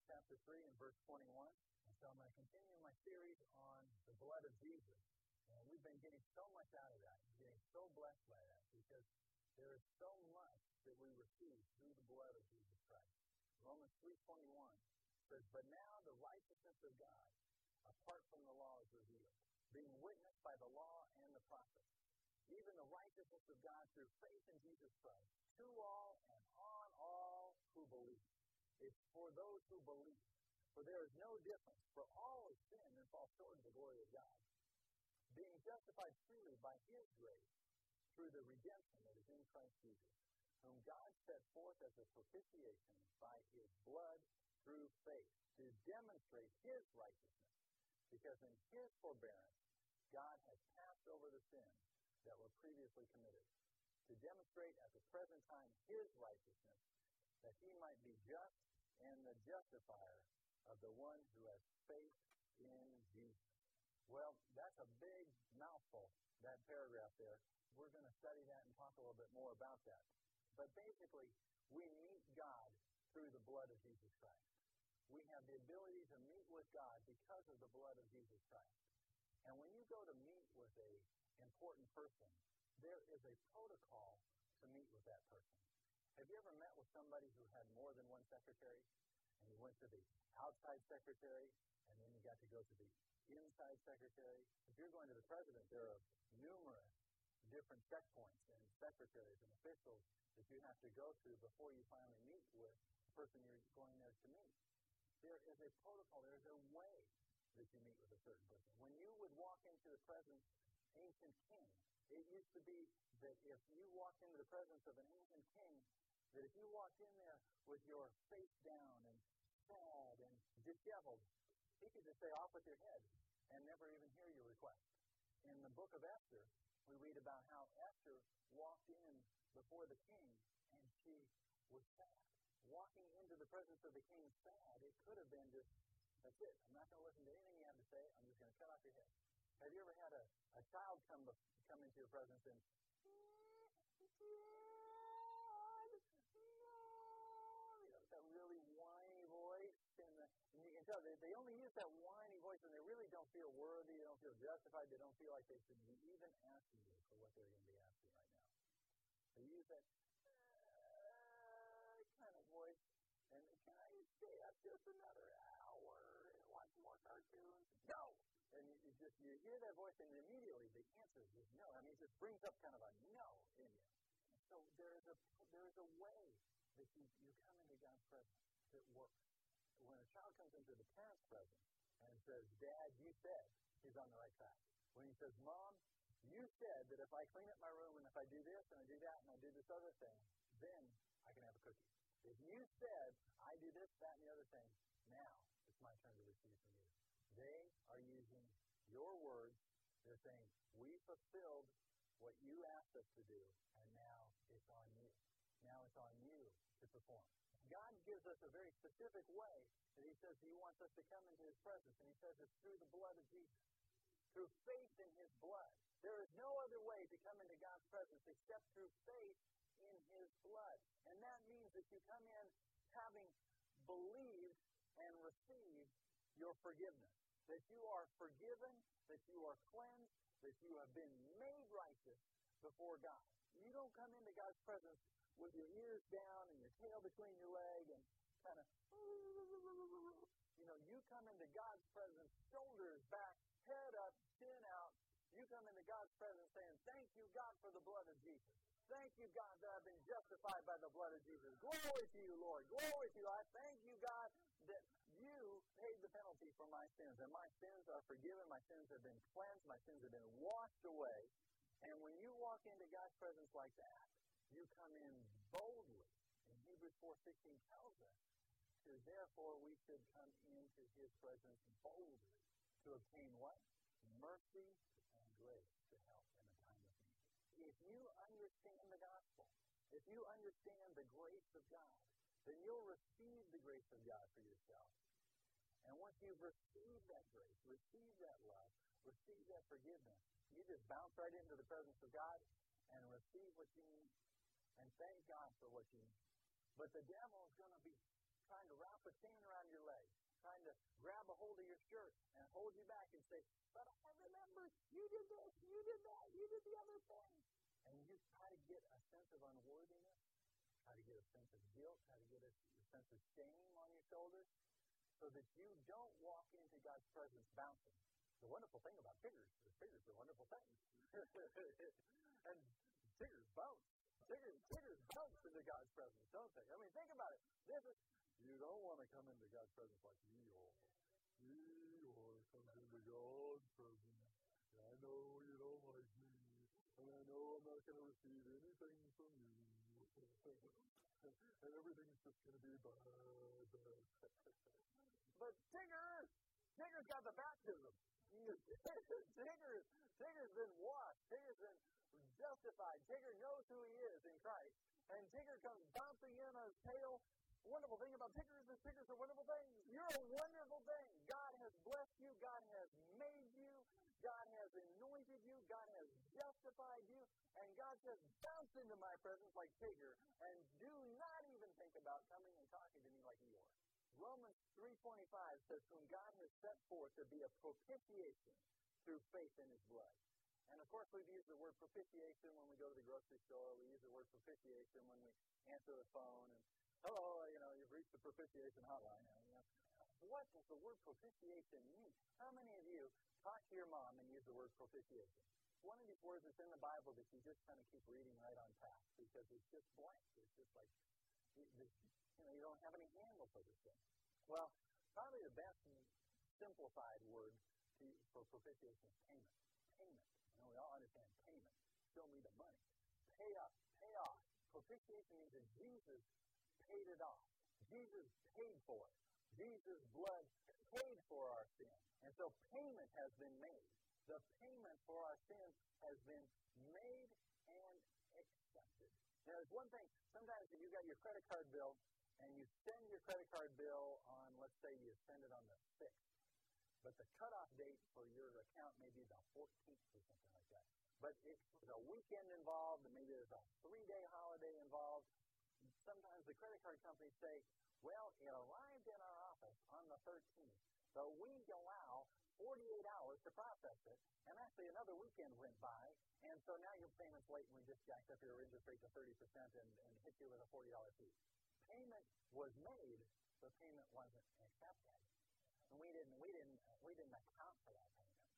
chapter 3 and verse 21. And so I'm going to continue my series on the blood of Jesus. And we've been getting so much out of that, getting so blessed by that, because there is so much that we receive through the blood of Jesus Christ. Romans 3:21 says, "But now the righteousness of God, apart from the law, is revealed, being witnessed by the law and the prophets, even the righteousness of God through faith in Jesus Christ, to all and on all who believe." It's for those who believe. For there is no difference, for all have sinned and fall short of the glory of God, being justified freely by His grace through the redemption that is in Christ Jesus, whom God set forth as a propitiation by His blood through faith, to demonstrate His righteousness, because in His forbearance God has passed over the sins that were previously committed, to demonstrate at the present time His righteousness, that He might be just and the justifier of the one who has faith in Jesus. Well, that's a big mouthful, that paragraph there. We're going to study that and talk a little bit more about that. But basically, we meet God through the blood of Jesus Christ. We have the ability to meet with God because of the blood of Jesus Christ. And when you go to meet with an important person, there is a protocol to meet with that person. Have you ever met with somebody who had more than one secretary? And you went to the outside secretary, and then you got to go to the inside secretary. If you're going to the president, there are numerous different checkpoints and secretaries and officials that you have to go through before you finally meet with the person you're going there to meet. There is a protocol, there is a way that you meet with a certain person. When you would walk into the presence of an ancient king, it used to be that if you walked into the presence of an ancient king, that if you walked in there with your face down and sad and disheveled, he could just say, "Off with your head," and never even hear your request. In the book of Esther, we read about how Esther walked in before the king, and she was sad. Walking into the presence of the king sad, it could have been just, "That's it. I'm not going to listen to anything you have to say. I'm just going to cut off your head." Have you ever had a child come into your presence and that really whiny voice, and you can tell they only use that whiny voice when they really don't feel worthy, they don't feel justified, they don't feel like they should be even asking you for what they're going to be asking right now. They use that kind of voice, and "Can I stay up just another hour and watch more cartoons?" No! And you hear that voice, and immediately the answer is no. I mean, it just brings up kind of a no in you. So there is a way that you come into God's presence that works. When a child comes into the parent's presence and says, "Dad, you said," he's on the right track. When he says, "Mom, you said that if I clean up my room and if I do this and I do that and I do this other thing, then I can have a cookie. If you said I do this, that, and the other thing, now it's my turn to receive from you." They are using your words. They're saying, "We fulfilled what you asked us to do, and now it's on you. Now it's on you to perform." God gives us a very specific way that He says He wants us to come into His presence, and He says it's through the blood of Jesus, through faith in His blood. There is no other way to come into God's presence except through faith in His blood. And that means that you come in having believed and received your forgiveness, that you are forgiven, that you are cleansed, that you have been made righteous before God. You don't come into God's presence with your ears down and your tail between your legs and kind of, you come into God's presence, shoulders back, head up, chin out. You come into God's presence saying, "Thank you, God, for the blood of Jesus. Thank you, God, that I've been justified by the blood of Jesus. Glory to you, Lord. Glory to you. I thank you, God, that you paid the penalty for my sins, and my sins are forgiven. My sins have been cleansed. My sins have been washed away." And when you walk into God's presence like that, you come in boldly. And Hebrews 4:16 tells us to therefore we should come into His presence boldly to obtain what? Mercy and grace to help in the time of need. If you understand the gospel, if you understand the grace of God, then you'll receive the grace of God for yourself. And once you've received that grace, received that love, received that forgiveness, you just bounce right into the presence of God and receive what you need and thank God for what you need. But the devil is going to be trying to wrap a chain around your leg, trying to grab a hold of your shirt and hold you back and say, but I remember you did this, you did that, you did the other thing. And you try to get a sense of unworthiness, try to get a sense of guilt, try to get a sense of shame on your shoulders, so that you don't walk into God's presence bouncing. The wonderful thing about tigers is tigers are wonderful things. And tigers bounce. Tigers bounce into God's presence, don't they? I mean, think about it. You don't want to come into God's presence like Eeyore. Eeyore comes into God's presence. I know you don't like me, and I know I'm not going to receive anything from you. And everything's just going to be bad. But Tigger's got the baptism. Tigger's been washed. Tigger's been justified. Tigger knows who he is in Christ. And Tigger comes bouncing in on his tail. The wonderful thing about Tiggers is Tiggers are wonderful things. You're a wonderful thing. God has blessed you. God has made you. God has anointed you. God has justified you. And God says, bounce into my presence like Tigger. And do not even think about coming and talking to me like Eeyore. Romans 3:25 says, whom God has set forth to be a propitiation through faith in his blood. And of course, we've used the word propitiation when we go to the grocery store. We use the word propitiation when we answer the phone. And hello, you've reached the propitiation hotline. What does the word propitiation mean? How many of you talk to your mom and use the word propitiation? One of these words that's in the Bible that you just kind of keep reading right on past because it's just blank. It's just like, you don't have any handle for this thing. Well, probably the best simplified word for propitiation is payment. Payment. We all understand payment. Show me the money. Pay up. Pay off. Propitiation means that Jesus paid it off. Jesus paid for it. Jesus' blood paid for our sin. And so payment has been made. The payment for our sin has been made and accepted. Now, there's one thing. Sometimes if you got your credit card bill and you send your credit card bill on, let's say you send it on the 6th, but the cutoff date for your account may be the 14th or something like that. But if there's a weekend involved and maybe there's a 3-day holiday involved, sometimes the credit card companies say, well, it arrived in our office on the 13th, so we allow 48 hours to process it, and actually another weekend went by, and so now your payment's late and we just jacked up your interest rate to 30% and hit you with a $40 fee. Payment was made, but payment wasn't accepted. And we didn't account for that payment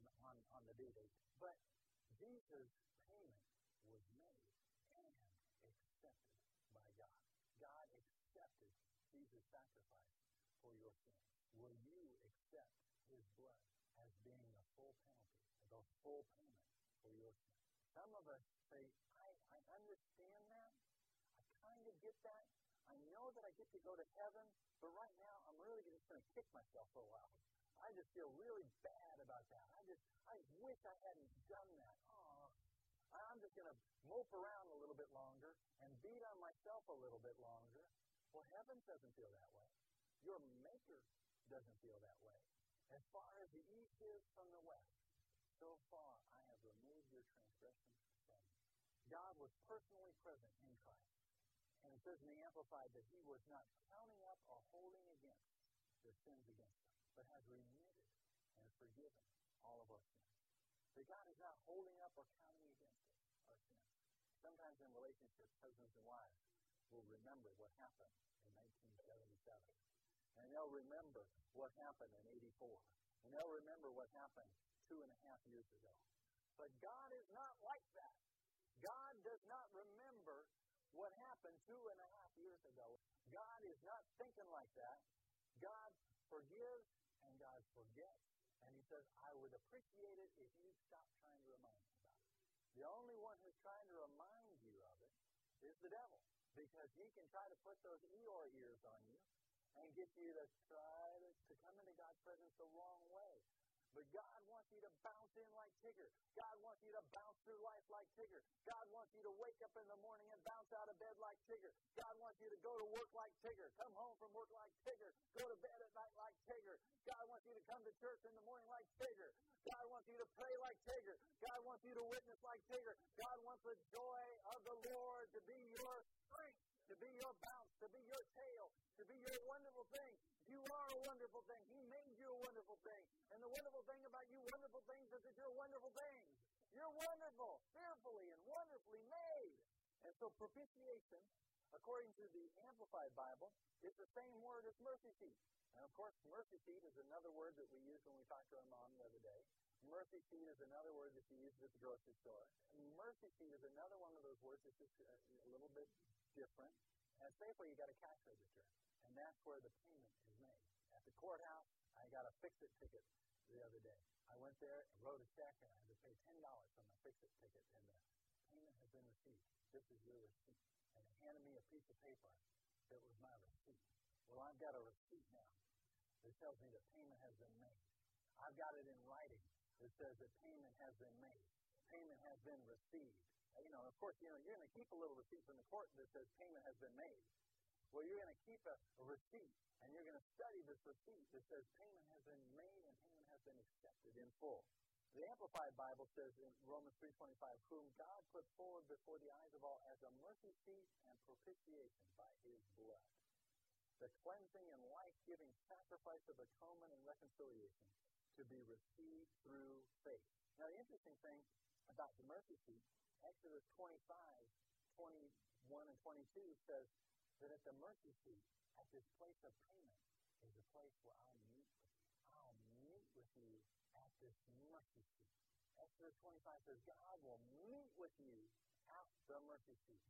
on the due date. But Jesus' payment was made and accepted by God. God accepted Jesus' sacrifice for your sins. Will you accept his blood as being the full penalty, the full payment for your sins? Some of us say, I understand that. I kind of get that. I know that I get to go to heaven, but right now I'm really just going to kick myself for a while. I just feel really bad about that. I wish I hadn't done that. Oh, I'm just going to mope around a little bit longer and beat on myself a little bit longer. Well, heaven doesn't feel that way. Your Maker doesn't feel that way. As far as the east is from the west, so far I have removed your transgressions from you. God was personally present in Christ. And it says in the Amplified that he was not counting up or holding against their sins against them, but has remitted and forgiven all of our sins. That God is not holding up or counting against us, our sins. Sometimes in relationships, husbands and wives will remember what happened in 1977. And they'll remember what happened in 84. And they'll remember what happened 2.5 years ago. But God is not like that. God does not remember what happened 2.5 years ago. God is not thinking like that. God forgives and God forgets. And he says, I would appreciate it if you stop trying to remind me about it. The only one who's trying to remind you of it is the devil. Because he can try to put those Eeyore ears on you and get you to try to come into God's presence the wrong way. But God wants you to bounce in like Tigger. God wants you to bounce through life like Tigger. God wants you to wake up in the morning and bounce out of bed like Tigger. God wants you to go to work like Tigger. Come home from work like Tigger. Go to bed at night like Tigger. God wants you to come to church in the morning like Tigger. God wants you to pray like Tigger. God wants you to witness like Tigger. God wants the joy of the Lord to be your strength, to be your bounce, to be your tail, to be your wonderful thing. You are a wonderful thing. He made you a wonderful thing. And the wonderful thing about you wonderful things is that you're wonderful things. You're wonderful, fearfully and wonderfully made. And so propitiation, according to the Amplified Bible, is the same word as mercy seat. And of course, mercy seat is another word that we used when we talked to our mom the other day. Mercy seat is another word that you use at the grocery store. And mercy seat is another one of those words that's just a little bit different. At Safeway, you got a cash register, and that's where the payment is made. At the courthouse, I got a fix-it ticket the other day. I went there and wrote a check, and I had to pay $10 for my fix-it ticket, and the payment has been received. This is your receipt. And they handed me a piece of paper that was my receipt. Well, I've got a receipt now that tells me that payment has been made. I've got it in writing that says that payment has been made. Payment has been received. Of course, you're going to keep a little receipt from the court that says payment has been made. Well, you're going to keep a receipt, and you're going to study this receipt that says payment has been made and payment has been accepted in full. The Amplified Bible says in Romans 3:25, whom God put forward before the eyes of all as a mercy seat and propitiation by his blood, the cleansing and life-giving sacrifice of atonement and reconciliation to be received through faith. Now, the interesting thing about the mercy seat, Exodus 25:21 and 22 says that at the mercy seat, at this place of payment, is a place where I'll meet with you. I'll meet with you at this mercy seat. Exodus 25 says, God will meet with you at the mercy seat.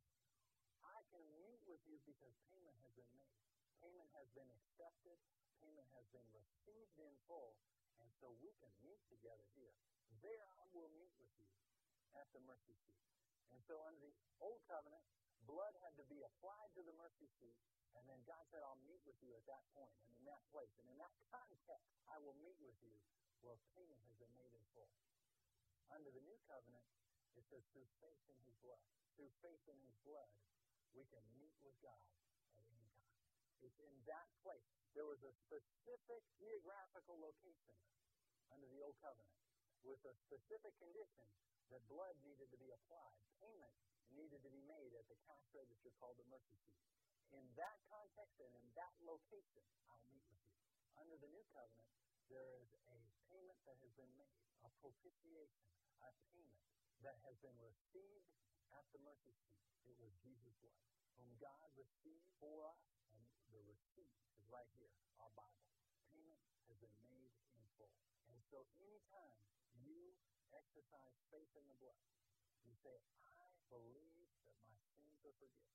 I can meet with you because payment has been made. Payment has been accepted. Payment has been received in full. And so we can meet together here. There I will meet with you at the mercy seat. And so under the Old Covenant, blood had to be applied to the mercy seat, and then God said, I'll meet with you at that point and in that place. And in that context, I will meet with you. Well, payment has been made in full. Under the New Covenant, it says through faith in his blood. Through faith in his blood, we can meet with God at any time. It's in that place. There was a specific geographical location under the Old Covenant with a specific condition that blood needed to be applied. Payment needed to be made at the cash register called the mercy seat. In that context and in that location, I'll meet with you. Under the New Covenant, there is a payment that has been made, a propitiation, a payment that has been received at the mercy seat. It was Jesus' blood, whom God received for us, and the receipt is right here, our Bible. Payment has been made in full. And so anytime you exercise faith in the blood, you say, I believe that my sins are forgiven.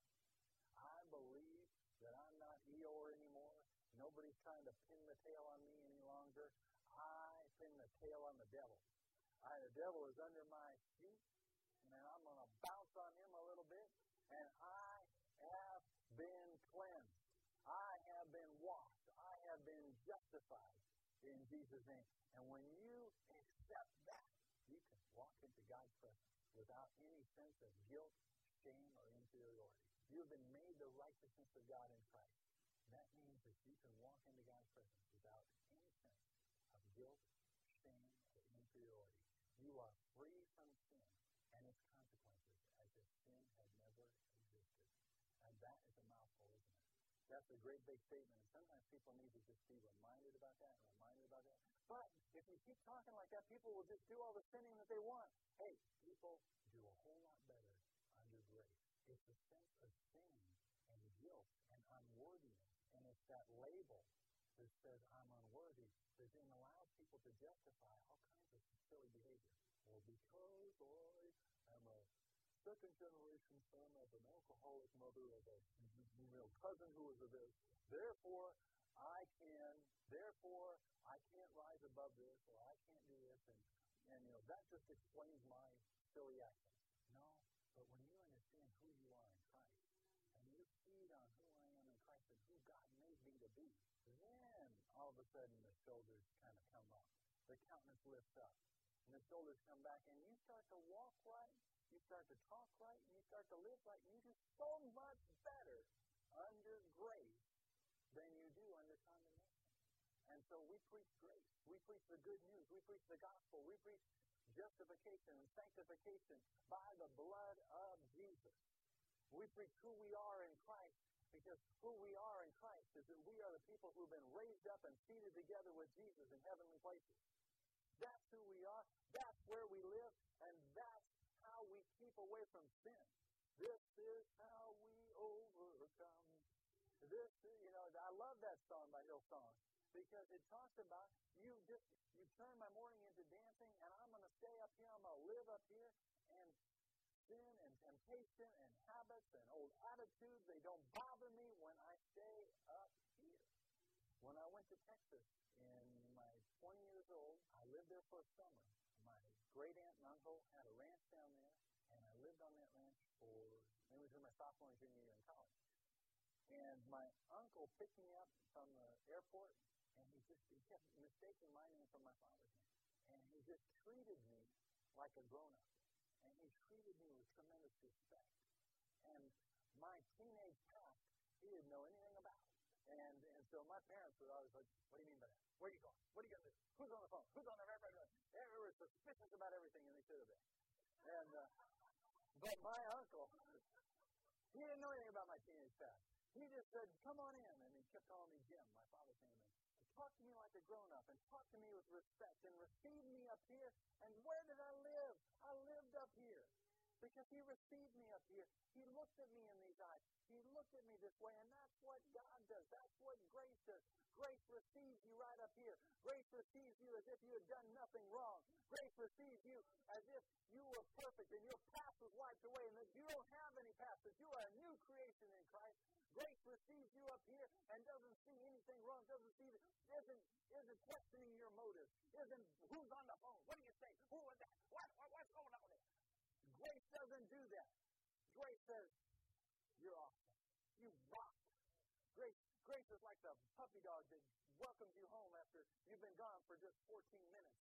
I believe that I'm not Eeyore anymore. Nobody's trying to pin the tail on me any longer. I pin the tail on the devil. The devil is under my feet, and I'm going to bounce on him a little bit, and I have been cleansed. I have been washed. I have been justified in Jesus' name. And when you accept that, you can walk into God's presence without any sense of guilt, shame, or inferiority. You have been made the righteousness of God in Christ. That means that you can walk into God's presence without any sense of guilt, shame, or inferiority. You are free from sin and its consequences as if sin had never existed. And that is a mouthful, isn't it? That's a great big statement, and sometimes people need to just be reminded about that and reminded about that. But if you keep talking like that, people will just do all the sinning that they want. Hey, people do a whole lot better under grace. It's a sense of sin and guilt and unworthiness, and it's that label that says I'm unworthy that then allows people to justify all kinds of silly behavior. Well, because I am a second-generation son of an alcoholic mother of a cousin who was a this. Therefore, I can't rise above this, or I can't do this, and that just explains my silly actions. No, but when you understand who you are in Christ, and you feed on who I am in Christ and who God made me to be, then all of a sudden the shoulders kind of come up. The countenance lifts up. And the shoulders come back, and you start to walk right, you start to talk right, and you start to live right, and you do so much better under grace than you do under condemnation. And so we preach grace. We preach the good news. We preach the gospel. We preach justification and sanctification by the blood of Jesus. We preach who we are in Christ Because who we are in Christ is that we are the people who've been raised up and seated together with Jesus in heavenly places. That's who we are. That's where we live. And that's how we keep away from sin. This is how we overcome. I love that song by Hillsong because it talks about you turn my morning into dancing, and I'm going to stay up here. I'm going to live up here, and sin and temptation and habits and old attitudes, they don't bother me when I stay up here. When I went to Texas in my 20 years old, I lived there for a summer. My great aunt and uncle had a ranch down there, and I lived on that ranch maybe it was my sophomore and junior year in college. And my uncle picked me up from the airport, and he kept mistaking my name for my father's name. And he just treated me like a grown-up. And he treated me with tremendous respect. And my teenage past, he didn't know anything about. And so my parents were always like, what do you mean by that? Where are you going? What are you going to do? Who's on the phone? Who's on the record? They were suspicious about everything, and they should have been. But my uncle, he didn't know anything about my teenage past. He just said, come on in. And he kept calling me Jim, my father's name. And talk to me like a grown-up and talk to me with respect and receive me up here. And where did I live? I lived up here because he received me up here. He looked at me in these eyes. He looked at me this way, and that's what God does. That's what grace does. Grace receives you right up here. Grace receives you as if you had done nothing wrong. Grace receives you as if you were perfect and your past was wiped away and that you don't have any past, that you are a new creation in Christ. Grace receives you up here and doesn't see anything wrong, isn't questioning your motives, isn't who's on the phone, what do you say, who was that, what's going on there. Grace doesn't do that. Grace says, you're awesome. You rock. Grace is like the puppy dog that welcomes you home after you've been gone for just 14 minutes.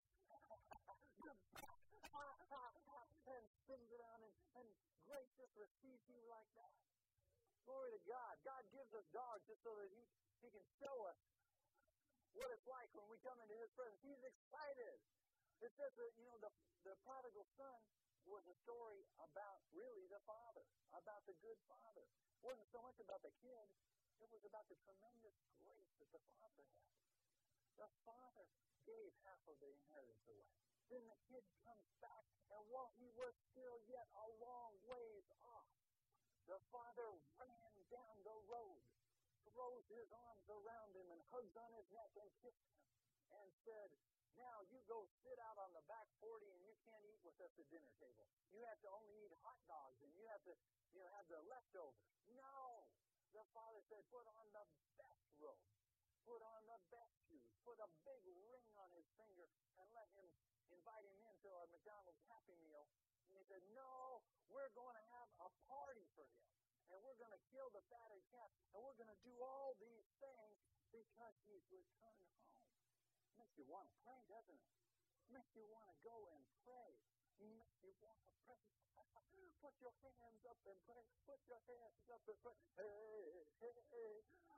And spins around, and grace just receives you like that. Glory to God. God gives us dogs just so that He can show us what it's like when we come into His presence. He's excited. It says that, the prodigal son was a story about really the father, about the good father. It wasn't so much about the kid. It was about the tremendous grace that the father had. The father gave half of the inheritance away. Then the kid comes back, and while he was still yet a long ways off, the father ran down the road, throws his arms around him and hugs on his neck and kissed him and said, now you go sit out on the back 40 and you can't eat with us at dinner table. You have to only eat hot dogs and you have to have the leftovers. No. The father said, put on the best robe, put on the best shoes, put a big ring on his finger and invite him into our McDonald's Happy Meal. And he said, no, we're going to have a party for him. And we're going to kill the fatted calf. And we're going to do all these things because he's returned home. It makes you want to pray, doesn't it? It makes you want to go and pray. It makes you want to pray. Put your hands up and pray. Put your hands up and pray. Hey.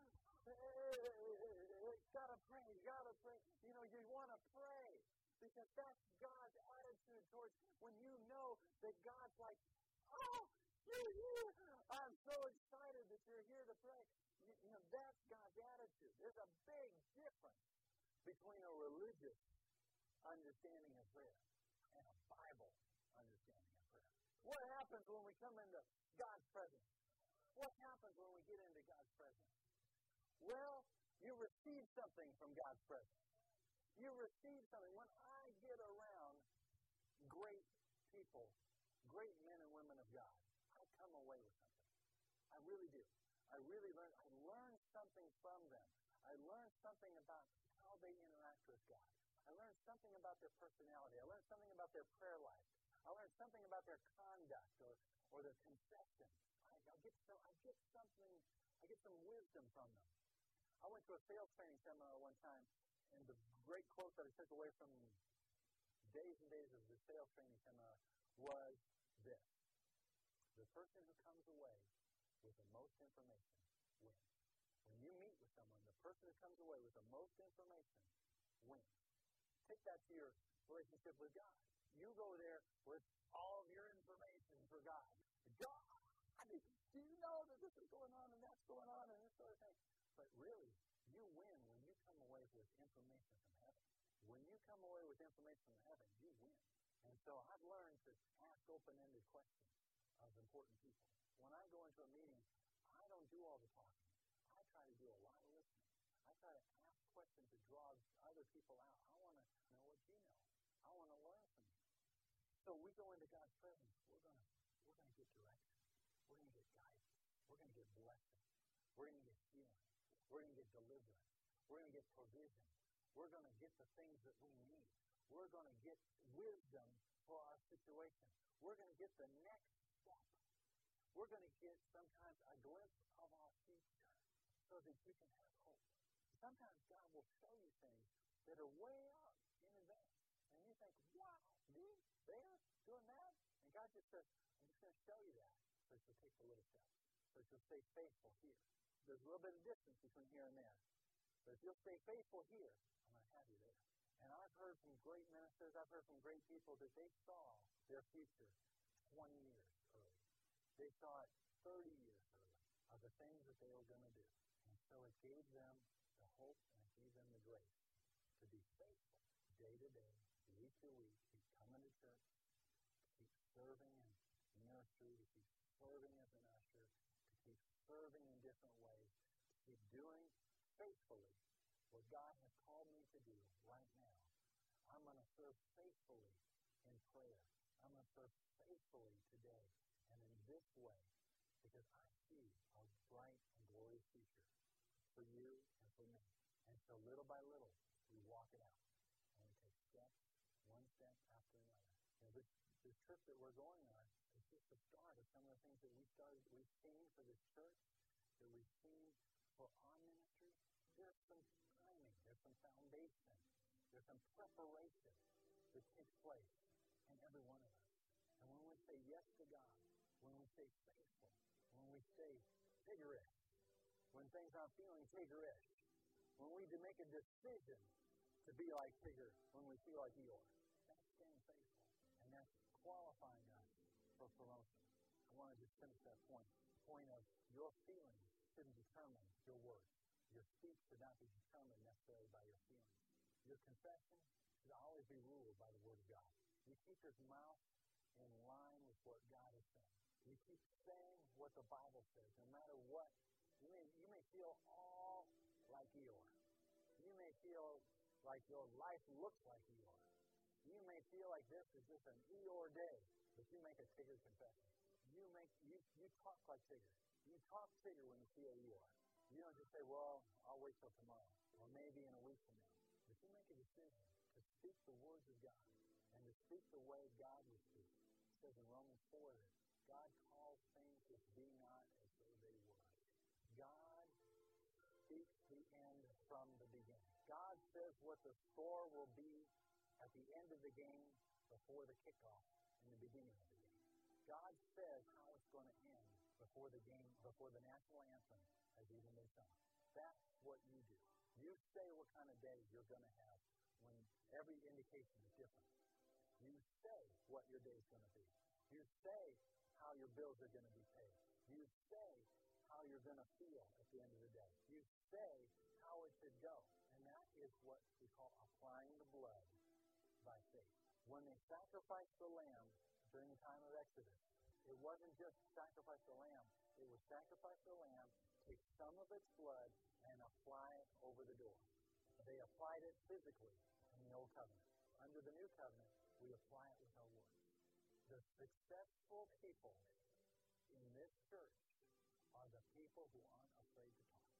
Gotta pray. You want to pray. Because that's God's attitude towards when you know that God's like, oh, you're here. I'm so excited that you're here to pray. That's God's attitude. There's a big difference between a religious understanding of prayer and a Bible understanding of prayer. What happens when we come into God's presence? What happens when we get into God's presence? Well, you receive something from God's presence. You receive something. When I get around great people, great men and women of God, I come away with something. I really do. I learn something from them. I learn something about how they interact with God. I learn something about their personality. I learn something about their prayer life. I learn something about their conduct or their confession. I get some wisdom from them. I went to a sales training seminar one time, and the great quote that I took away from days and days of the sales training seminar was this: the person who comes away with the most information wins. When you meet with someone, the person who comes away with the most information wins. Take that to your relationship with God. You go there with all of your information for God. God, crazy. Do you know that this is going on and that's going on and this sort of thing? But really, you win when you come away with information from heaven. When you come away with information from heaven, you win. And so I've learned to ask open-ended questions of important people. When I go into a meeting, I don't do all the talking. I try to do a lot of listening. I try to ask questions to draw other people out. I want to know what you know. I want to learn from you. So we go into God's presence. We're going to get direction. We're going to get guidance. We're going to get blessing. We're going to get healing. We're going to get deliverance. We're going to get provision. We're going to get the things that we need. We're going to get wisdom for our situation. We're going to get the next step. We're going to get sometimes a glimpse of our future so that you can have hope. Sometimes God will show you things that are way out in advance. And you think, wow, me? There? Doing that? And God just says, I'm just going to show you that. So you'll take the little steps. So you'll stay faithful here. There's a little bit of distance between here and there. But if you'll stay faithful here, I'm going to have you there. And I've heard from great ministers, I've heard from great people that they saw their future 20 years early. They saw it 30 years early of the things that they were going to do. And so it gave them the hope and it gave them the grace to be faithful day to day, week to week, keep coming to church, to keep serving in ministry, to keep serving as an usher, to keep serving in different ways, to keep doing faithfully what God has called me to do right now. I'm going to serve faithfully in prayer. I'm going to serve faithfully today and in this way because I see a bright and glorious future for you and for me. And so little by little, we walk it out. And we take steps, one step after another. You know, this trip that we're going on is just the start of some of the things that we've seen for this church, that we've seen for our ministry. There's some timing, there's some foundation, there's some preparation that takes place in every one of us. And when we say yes to God, when we stay faithful, when we stay vigorous, when things aren't feeling vigorous, when we make a decision to be like Tigger when we feel like Eeyore, that's staying faithful. And that's qualifying us for promotion. I want to just finish that point. The point of your feelings shouldn't determine your words. Your speech should not be determined necessarily by your feelings. Your confession should always be ruled by the Word of God. You keep your mouth in line with what God is saying. You keep saying what the Bible says, no matter what. You may feel all like Eeyore. You may feel like your life looks like Eeyore. You may feel like this is just an Eeyore day, but you make a Tigger confession. You talk like Tigger. You talk Tigger when you feel Eeyore. You don't just say, well, I'll wait till tomorrow, or maybe in a week from now. But you make a decision to speak the words of God and to speak the way God would speak. It says in Romans 4 that God calls things which be not as though they were. God speaks the end from the beginning. God says what the score will be at the end of the game before the kickoff in the beginning of the game. God says how it's going to end before the game, before the national anthem has even been sung. That's what you do. You say what kind of day you're going to have when every indication is different. You say what your day is going to be. You say how your bills are going to be paid. You say how you're going to feel at the end of the day. You say how it should go. And that is what we call applying the blood by faith. When they sacrificed the lamb during the time of Exodus, it wasn't just sacrifice the lamb. It was sacrifice the lamb, take some of its blood, and apply it over the door. They applied it physically in the Old Covenant. Under the New Covenant, we apply it with our words. The successful people in this church are the people who aren't afraid to talk,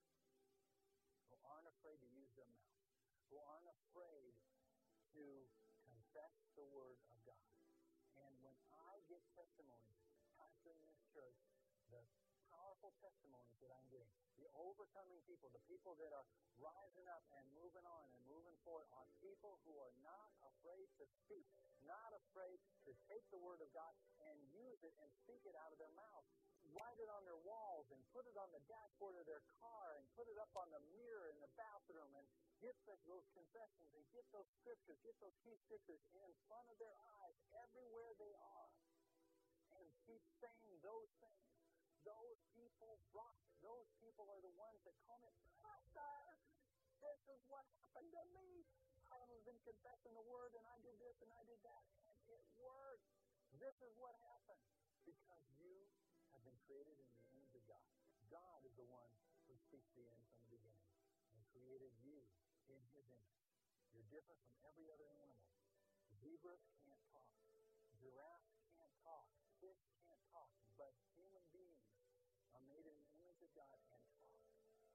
who aren't afraid to use their mouth, who aren't afraid to confess the Word of God. And when I get testimonies pastoring this church, the powerful testimonies that I'm getting, the overcoming people, the people that are rising up and moving on and moving forward are people who are not afraid to speak, not afraid to take the Word of God and use it and speak it out of their mouth. Write it on their walls and put it on the dashboard of their car and put it up on the mirror in the bathroom and get those confessions and get those scriptures, get those key scriptures in front of their eyes everywhere they are and keep saying those things. those people rock. Those people are the ones that call me, Pastor, this is what happened to me. I have been confessing the word, and I did this, and I did that, and it worked. This is what happened. Because you have been created in the image of God. God is the one who speaks the end from the beginning and created you in His image. You're different from every other animal. Zebras can't talk. Giraffes can't talk. Fish can't talk. But human beings are made in the image of God and talk.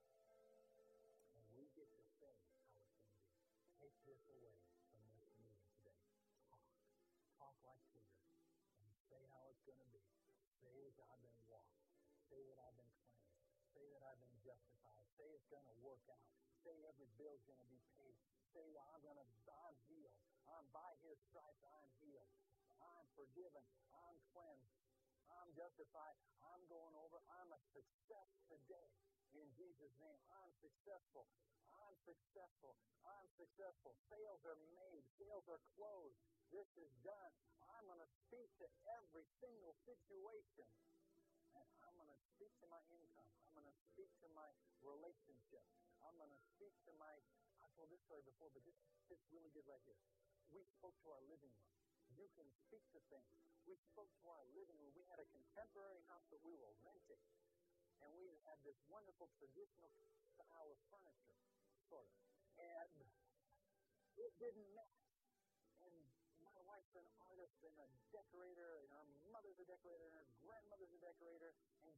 And we get to say how it's going to be. Take this away from this meeting today. Talk. Talk like Peter. And say how it's going to be. Say that I've been washed. Say that I've been cleansed. Say that I've been justified. Say it's going to work out. Say every bill's going to be paid. Say I'm healed. By His stripes I'm healed. I'm forgiven. I'm cleansed. I'm justified. I'm going over. I'm a success today. In Jesus' name, I'm successful. I'm successful. I'm successful. Sales are made. Sales are closed. This is done. I'm going to speak to every single situation. And I'm going to speak to my income. I'm going to speak to my relationship. I'm going to speak to my... I told this story before, but this fits really good right here. We spoke to our living room. You can speak to things. We spoke to our living room. We had a contemporary house that we were renting. And we had this wonderful traditional style of furniture, sort of. And it didn't match. And my wife's an artist and a decorator, and her mother's a decorator, and her grandmother's a decorator, and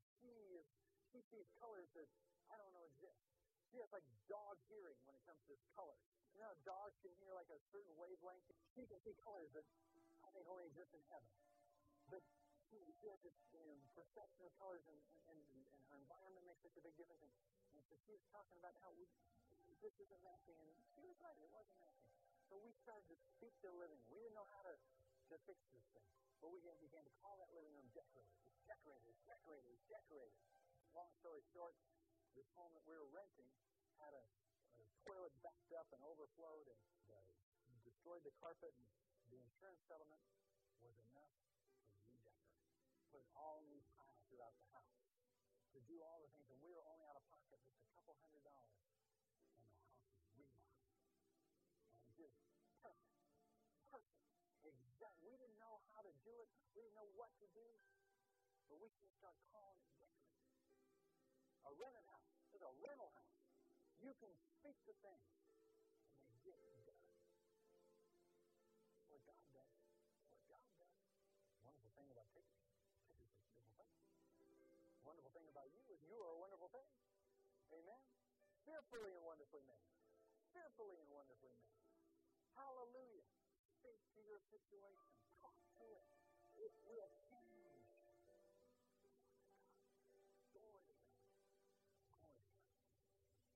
she sees colors that I don't know exist. She has like dog hearing when it comes to colors. You know, dogs can hear like a certain wavelength. She can see colors that I think only exist in heaven. But she has this perception of colors, and her environment makes such a big difference. And so she was talking about how this isn't matching, and she was right, it wasn't matching. So we started to speak to the living room. We didn't know how to fix this thing. But we began to call that living room decorated. It's decorated, it's decorated, it's decorated. Long story short, this home that we were renting had a toilet backed up and overflowed and destroyed the carpet, and the insurance settlement was enough to redecorate. Put all new tile throughout the house. To do all the things, and we were only out of pocket just a couple $100, and the house was remodeled. And just perfect. Perfect. Exactly. We didn't know how to do it. We didn't know what to do. But we can start calling it decorated. A rented house. It's a rental house. You can speak to things, and they get done. That's what God does. That's what God does. Wonderful thing about pictures. Pictures are beautiful things. Wonderful thing about you is you are a wonderful thing. Amen? Fearfully and wonderfully made. Fearfully and wonderfully made. Hallelujah. Speak to your situation. Talk to it.